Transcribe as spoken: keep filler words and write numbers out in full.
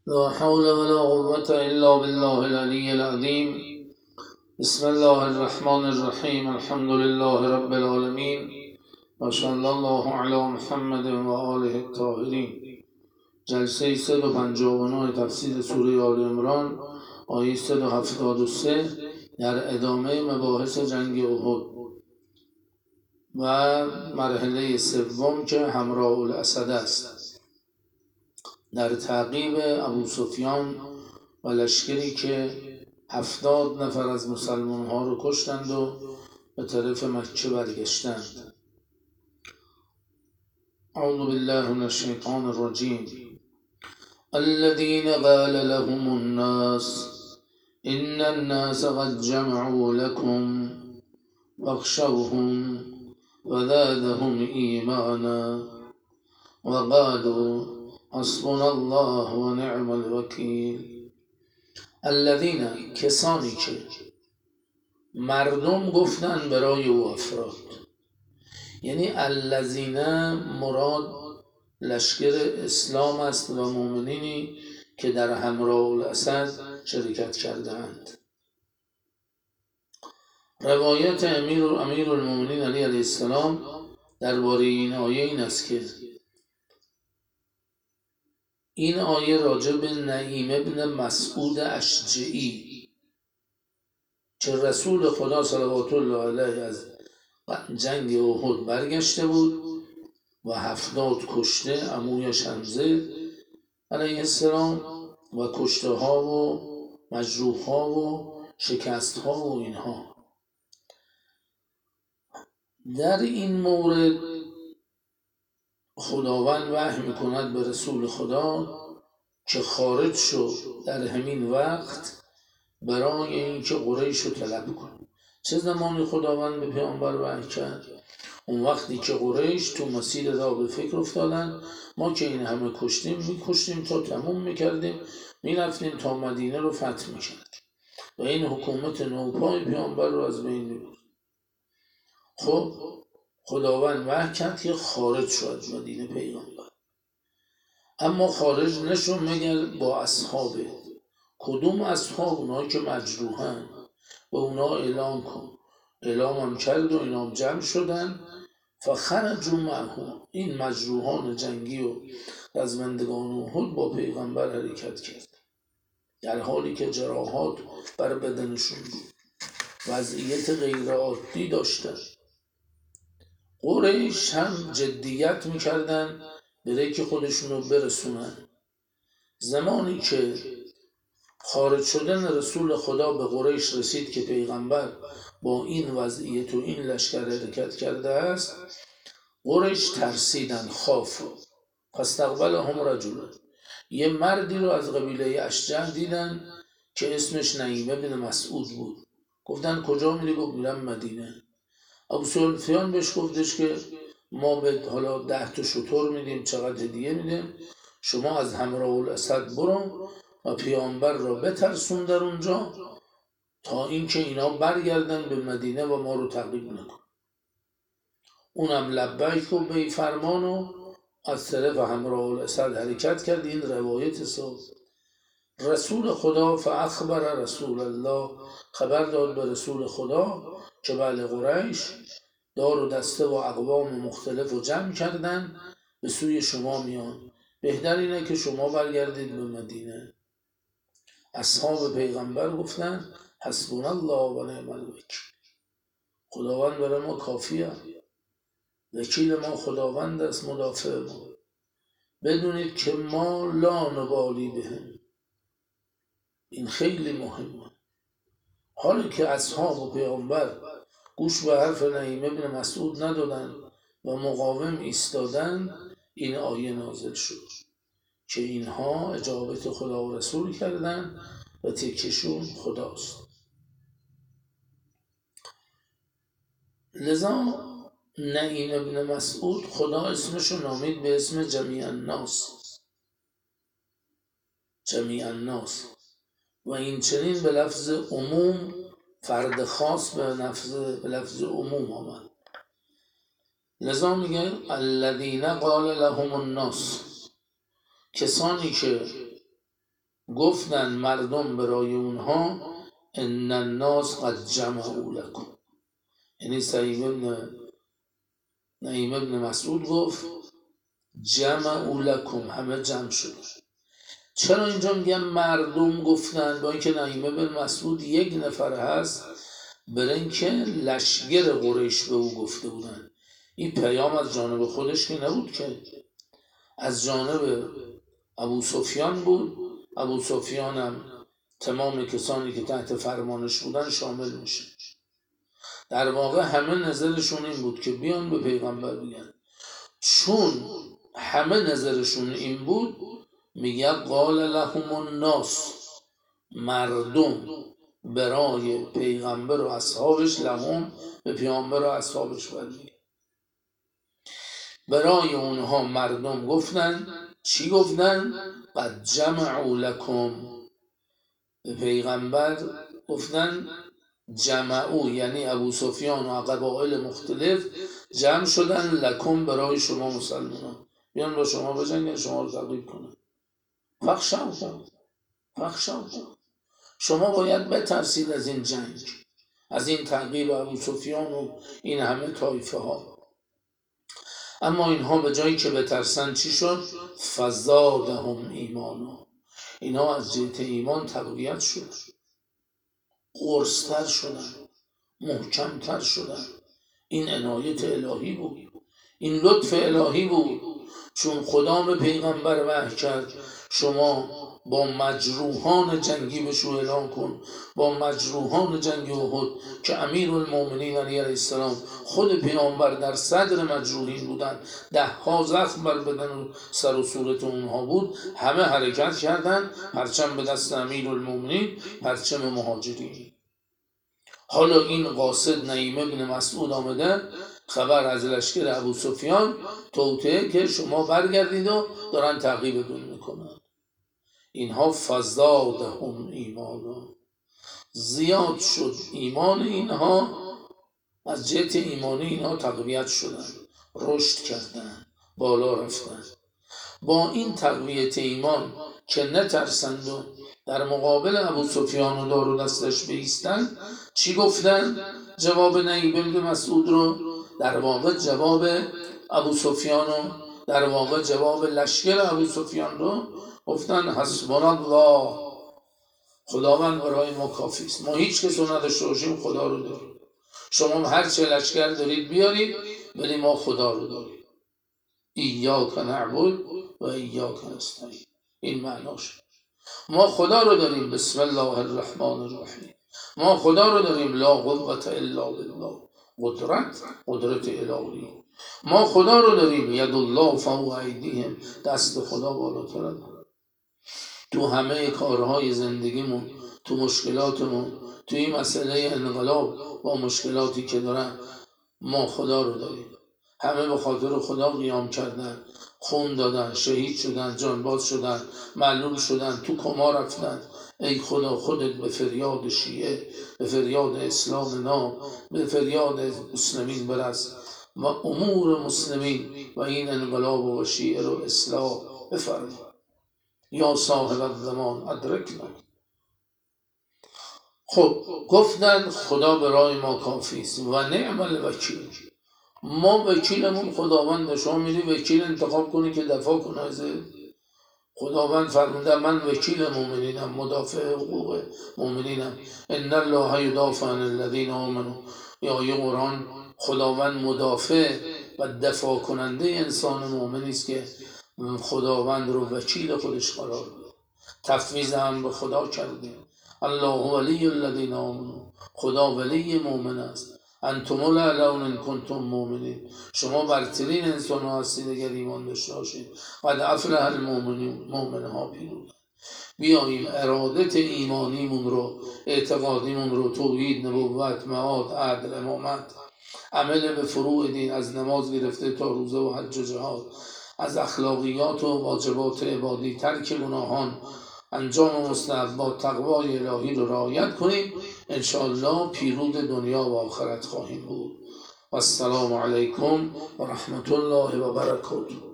لا حول ولا قوة إلا بالله العلي العظيم. بسم الله الرحمن الرحیم. الحمد لله رب العالمین و صلی الله علی محمد و آله الطاهرین. جلسه صد و پنجاه و نه تفسیر سوره آل عمران آیه صد و هفتاد و سه در ادامه مباحث جنگ احد و مرحله سوم که همراه الاسد است، در تعقیب ابو سفیان و لشکری که هفتاد نفر از مسلمان ها رو کشتند و به طرف مکه برگشتند. اعوذ بالله من الشیطان الرجیم. الذين قال لهم الناس إن الناس قد جمعوا لكم فاخشوهم وزادهم إيمانا وقالوا حسبنا الله ونعم الوکیل. الذین، کسانی که مردم گفتن برای او افراد، یعنی الذین مراد لشکر اسلام است و مؤمنینی که در همراه الاسد شرکت کردند. روایت امیر امیر المؤمنین علی علیه السلام درباره این آیه این است که این آیه راجع به نعیم ابن مسعود اشجعی که رسول خدا صلوات الله علیه از جنگ احد برگشته بود و هفتاد کشته عمویش حمزه علیه السلام و کشته ها و مجروح ها و شکست ها و اینها. در این مورد خداوند وحی میکند به رسول خدا که خارج شد در همین وقت برای اینکه قریش رو طلب کنه. چه زمانی خداوند به پیامبر وحی کرد؟ اون وقتی که قریش تو مسیر را به فکر افتادن ما که این همه کشتیم میکشتیم تا تموم میکردیم میرفتیم تا مدینه رو فتح میکردیم و این حکومت نوپای پیامبر رو از بین میبرد. خب خداوند وحی کرد که خارج شد مدینه پیغمبر، اما خارج نشون مگر با اصحابه. کدوم اصحاب؟ اونها که مجروحن و اونا اعلام کن. اعلام هم کرد و اینا جمع شدن. فخرجوا معه، این مجروحان جنگی و رزمندگان احد با پیغمبر حرکت کرد در حالی که جراحات بر بدنشون بود، وضعیت غیر عادی داشتن. قریش هم جدیت میکردن برای که خودشون رو برسونن. زمانی که خارج شدن رسول خدا به قریش رسید که پیغمبر با این وضعیت و این لشکر حرکت کرده است، قریش ترسیدن، خاف. فاستقبلهم رجل، یه مردی رو از قبیله اشجع دیدن که اسمش نعیم بن مسعود بود. گفتن کجا میری؟ گفت میرم مدینه. ابو سفیان بهش گفتش که ما به حالا ده تا شتر میدیم، چقدر هدیه میدیم، شما از همراه الاسد برو و پیامبر را بترسون در اونجا تا اینکه اینا برگردن به مدینه و ما رو تعقیب نکن. اونم لبیک و به فرمان و از طرف همراه الاسد حرکت کرد. این روایت سو رسول خدا فاخبر رسول الله، خبر داد به رسول خدا که بله قریش دار و دسته و اقوام مختلف رو جمع کردن به سوی شما میان، بهتر اینه که شما برگردید به مدینه. اصحاب پیغمبر گفتن حسبنا الله و نعم الوکیل، خداوند برای ما کافیه، وکیل ما خداوند است، مدافع ما. بدونید که ما لا نبالی بهم، این خیلی مهمه. حالا که اصحاب و پیغمبر گوش به حرف نعیم ابن مسعود ندادن و مقاوم ایستادن، این آیه نازل شد که اینها اجابت خدا و رسول کردن و تکشون خداست. لذا نعیم ابن مسعود خدا اسمشو نامید به اسم جمیع الناس، جمیع الناس، و این چنین به لفظ عموم، فرد خاص به لفظ به لفظ عموم آمد. لذا میگن الذین قال لهم الناس، کسانی که گفتن مردم برای اونها ان الناس قد جمعوا لكم، یعنی سعید ابن نعیم ابن مسعود گفت جمعوا لكم، همه جمع شدن. چرا اینجا میگم مردم گفتن با اینکه نعیم ابن مسعود یک نفر هست؟ برای اینکه لشگر قریش به او گفته بودن. این پیام از جانب خودش که نبود، که از جانب ابو سفیان بود. ابو سفیان هم تمام کسانی که تحت فرمانش بودن شامل میشه. در واقع همه نظرشون این بود که بیان به پیغمبر بگن. چون همه نظرشون این بود، میگه قال لهم الناس، مردم برای پیغمبر و اصحابش، لهم به پیغمبر و اصحابش برمیگه، برای اونها مردم گفتن. چی گفتن؟ قد جمعوا لكم، به پیغمبر گفتن. جمعو یعنی ابو سفیان و قبایل مختلف جمع شدن، لکم برای شما مسلمانان، بیان با شما بجنگن، شما رو تعقیب کنن. فخشوا کن فخشوا کن، شما باید بترسید از این جنگ، از این تعقیب ابو سفیان و این همه طایفه ها. اما اینها به جایی که بترسن چی شد؟ فزادهم ایمانا، اینها از جهت ایمان تقویت شد، قرصتر شدن، محکمتر شدن. این عنایت الهی بود، این لطف الهی بود. چون خدا به پیغمبر وحی کرد شما با مجروحان جنگی بشو اعلان کن، با مجروحان جنگ احد که امیرالمومنین علیه السلام خود پیغمبر در صدر مجروحین بودن، ده ها زخم بر بدن و سر و صورت اونها بود، همه حرکت کردن، پرچم به دست امیرالمومنین، پرچم مهاجرین. حالا این قاصد نعیم ابن مسعود آمده خبر از لشکر ابو سفیان توطئه که شما برگردید و دارن تعقیبتون میکنن. اینها فزادهم ایمانا، زیاد شد ایمان اینها، از جهت ایمانی اینها تقویت شدن، رشد کردن، بالا رفتن. با این تقویت ایمان که نترسند و در مقابل ابو سفیان و دار و دستش بایستند، چی گفتن؟ جواب نعیم ابن مسعود رو، در واقع جواب ابو سفیان رو، در واقع جواب لشکر ابو سفیان رو گفتن حسبنا الله، خداوند برای ما کافی است، ما هیچ کس رو نداشته باشیم، خدا رو داریم. شما هر چه لشکر دارید بیارید، ولی ما خدا رو داریم. ایاک نعبد و ایاک نستعین، این معناش. ما خدا رو داریم، بسم الله الرحمن الرحیم، ما خدا رو داریم، لا قوة الا بالله، قدرت قدرت الهی. ما خدا رو داریم، ید الله فوق ایدیهم، دست خدا بالاتر. تو همه کارهای زندگیمون، تو مشکلاتمون، تو این مسئله انقلاب با مشکلاتی که دارن، ما خدا رو داریم. همه به خاطر خدا قیام کردن، خون دادن، شهید شدن، جانباز شدن، معلول شدن، تو کما رفتن. ای خدا خودت به فریاد شیعه، به فریاد اسلام نام، به فریاد مسلمین برس و امور مسلمین و این انقلاب و شیعه رو اصلاح بفرما. یا صاحب الزمان ادرکنا. خب گفتن خدا برای ما کافی است و نعم الوکیل، ما وکیلمون خداوند، شما میری وکیل انتخاب کنی که دفاع کنه از خداوند. فرموده من وکیل مومنینم، مدافع حقوق مومنینم. ان الله یدافع عن الذین آمنوا، یا آیه قرآن، خداوند مدافع و دفاع کننده انسان مومنی است که خداوند رو وکیل خودش قرار بده، تفویض هم به خدا کرده. الله ولی الذین آمنوا، خدا ولی مومن است. انتم الاعلون ان کنتم مؤمنین، شما برترین انسان ها هستید اگر ایمان داشته باشید. قد افلح المؤمنون، مؤمن ها پیروزند. بیاییم ارادت ایمانیمون رو، اعتقادیمون رو، توحید، نبوت، معاد، عدل، امامت، عمل به فروع دین، از نماز گرفته تا روزه و حج و جهاد، از اخلاقیات و واجبات عبادی، ترک گناهان، انجام مستحبات، تقوای الهی رو رعایت کنیم. انشاءالله پیروز دنیا و آخرت خواهیم بود. و السلام علیکم و رحمت الله و برکاته.